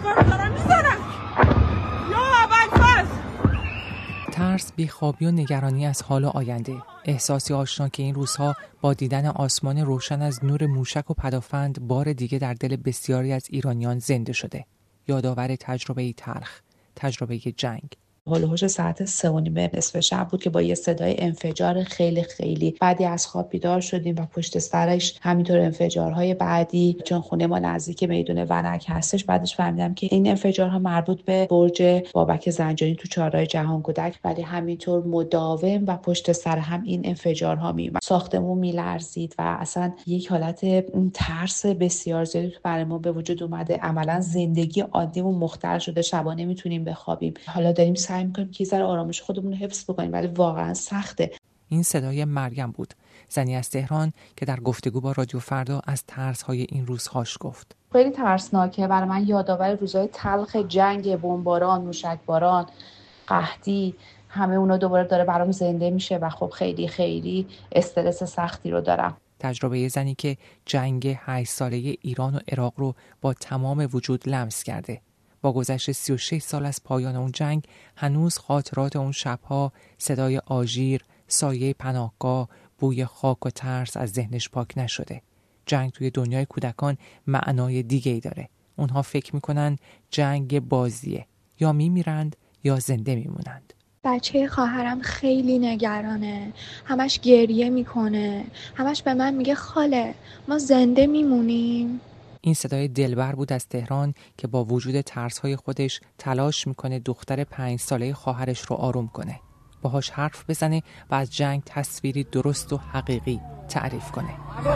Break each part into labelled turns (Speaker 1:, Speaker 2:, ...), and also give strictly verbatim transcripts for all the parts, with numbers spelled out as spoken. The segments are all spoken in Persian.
Speaker 1: اسکار دارم میزنم. یا ابوالفضل.
Speaker 2: ترس، بیخوابی و نگرانی از حال آینده، احساسی آشنا که این روزها با دیدن آسمان روشن از نور موشک و پدافند بار دیگه در دل بسیاری از ایرانیان زنده شده. یادآور تجربه‌ای تلخ، تجربه جنگ.
Speaker 3: هولوش ساعت سه و نیم نصف شب بود که با یه صدای انفجار خیلی خیلی بعدی از خواب بیدار شدیم و پشت سرش همینطور انفجارهای بعدی، چون خونه ما نزدیک میدون ونک هستش. بعدش فهمیدم که این انفجارها مربوط به برج بابک زنجانی تو چهارراه جهانگودک، ولی همینطور مداوم و پشت سر هم این انفجارها میومد. ساختمون میلرزید و اصلا یک حالت ترس بسیار زیادی تو برای ما به وجود اومده. عملا زندگی عادیمون مختل شده، شبا نمیتونیم بخوابیم. حالا داریم سعی می‌کنیم که ذره آرامش خودمون رو حفظ بکنیم، ولی واقعا سخته.
Speaker 2: این صدای مریم بود، زنی از تهران که در گفتگو با رادیو فردا از ترس‌های این روزهاش گفت.
Speaker 3: خیلی ترسناکه برای من، یادآور روزهای تلخ جنگ، بمباران، موشکباران، قحطی، همه اونا دوباره داره برام زنده میشه و خب خیلی خیلی استرس سختی رو دارم.
Speaker 2: تجربه زنی که جنگ هشت ساله ایران و عراق رو با تمام وجود لمس کرده. با گذشت سی و شش سال از پایان اون جنگ هنوز خاطرات اون شبها، صدای آژیر، سایه پناهگاه، بوی خاک و ترس از ذهنش پاک نشده. جنگ توی دنیای کودکان معنای دیگه‌ای داره. اونها فکر میکنن جنگ بازیه، یا میمیرند یا زنده میمونند.
Speaker 4: بچه خواهرم خیلی نگرانه، همش گریه میکنه، همش به من میگه خاله ما زنده میمونیم.
Speaker 2: این صدای دلبر بود از تهران که با وجود ترس‌های خودش تلاش میکنه دختر پنج ساله خواهرش رو آروم کنه، باهاش حرف بزنه و از جنگ تصویری درست و حقیقی تعریف کنه.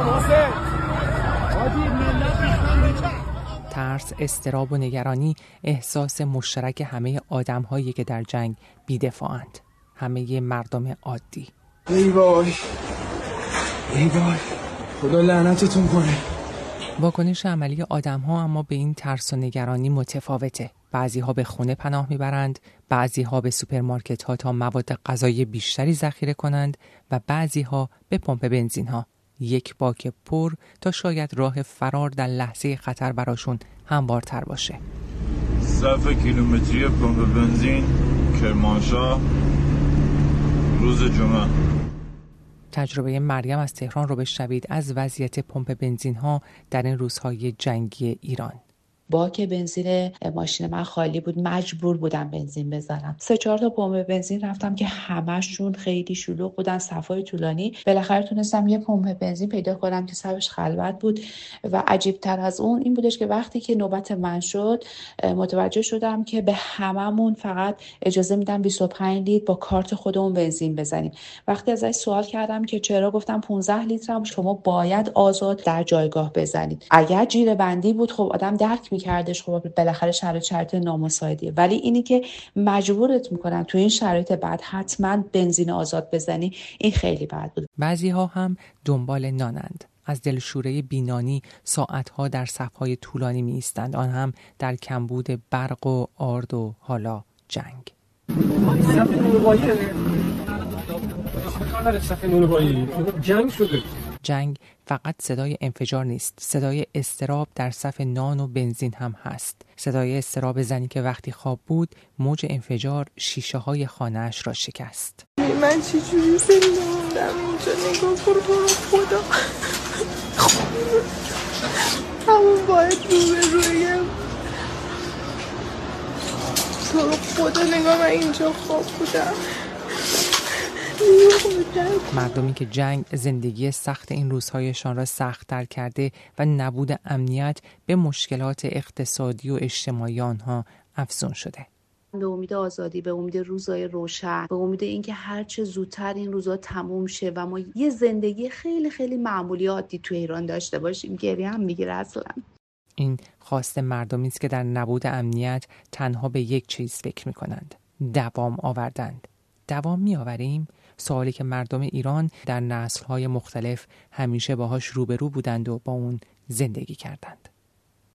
Speaker 2: ترس، اضطراب و نگرانی احساس مشترک همه آدم‌هایی که در جنگ بی‌دفاعند، همه مردم عادی.
Speaker 5: ای وای ای وای خدا لعنتتون کنه.
Speaker 2: واکنش عملی آدم‌ها اما به این ترس و نگرانی متفاوته. بعضی‌ها به خونه پناه میبرند، بعضی‌ها به سوپرمارکت‌ها تا مواد غذایی بیشتری ذخیره کنند و بعضی‌ها به پمپ بنزین‌ها، یک باک پر تا شاید راه فرار در لحظه خطر براشون هموارتر باشه.
Speaker 6: صف کیلومتری پمپ بنزین کرمانشاه، روز جمعه.
Speaker 2: تجربه مریم از تهران رو بشنوید از وضعیت پمپ بنزین‌ها در این روزهای جنگی ایران.
Speaker 3: باک بنزین ماشین من خالی بود، مجبور بودم بنزین بزنم. سه چهار تا پمپ بنزین رفتم که همشون خیلی شلوغ بودن، صفای طولانی. بالاخره تونستم یه پمپ بنزین پیدا کنم که صفش خلوت بود و عجیب تر از اون این بودش که وقتی که نوبت من شد متوجه شدم که به هممون فقط اجازه میدن بیست و پنج لیتر با کارت خودمون بنزین بزنیم. وقتی ازش سوال کردم که چرا، گفتم پانزده لیتر هم شما باید آزاد در جایگاه بزنید. اگر جیره بندی بود خب آدم درک میکردش، خب بالاخره شرایط شرایط نامساعدیه، ولی اینی که مجبورت میکنن تو این شرایط بعد حتما بنزین آزاد بزنی، این خیلی بد بود.
Speaker 2: بعضی ها هم دنبال نانند، از دلشوره بینانی ساعتها در صفهای طولانی می ایستند، آن هم در کمبود برق و آرد و حالا جنگ.
Speaker 5: جنگ شده.
Speaker 2: جنگ فقط صدای انفجار نیست، صدای اضطراب در صف نان و بنزین هم هست. صدای اضطراب زنی که وقتی خواب بود موج انفجار شیشه های خانه‌اش را شکست.
Speaker 1: من چی جوری زنده موندم اینجا، نگاه کن تو خدا. همون باید رو به رویم تو رو خدا، نگاه من اینجا خواب بودم.
Speaker 2: مردمی که جنگ زندگی سخت این روزهایشان را سخت‌تر کرده و نبود امنیت به مشکلات اقتصادی و اجتماعی آنها افزون شده.
Speaker 3: به امید آزادی، به امید روزهای روشن، به امید اینکه هر چه زودتر این روزها تموم شه و ما یه زندگی خیلی خیلی معمولی عادی تو ایران داشته باشیم. گریه هم میگیره اصلا.
Speaker 2: این خواست مردمی است که در نبود امنیت تنها به یک چیز فکر می‌کنند: دوام آوردند. دوام می‌آوریم؟ سوالی که مردم ایران در نسل‌های مختلف همیشه باهاش روبرو بودند و با اون زندگی کردند.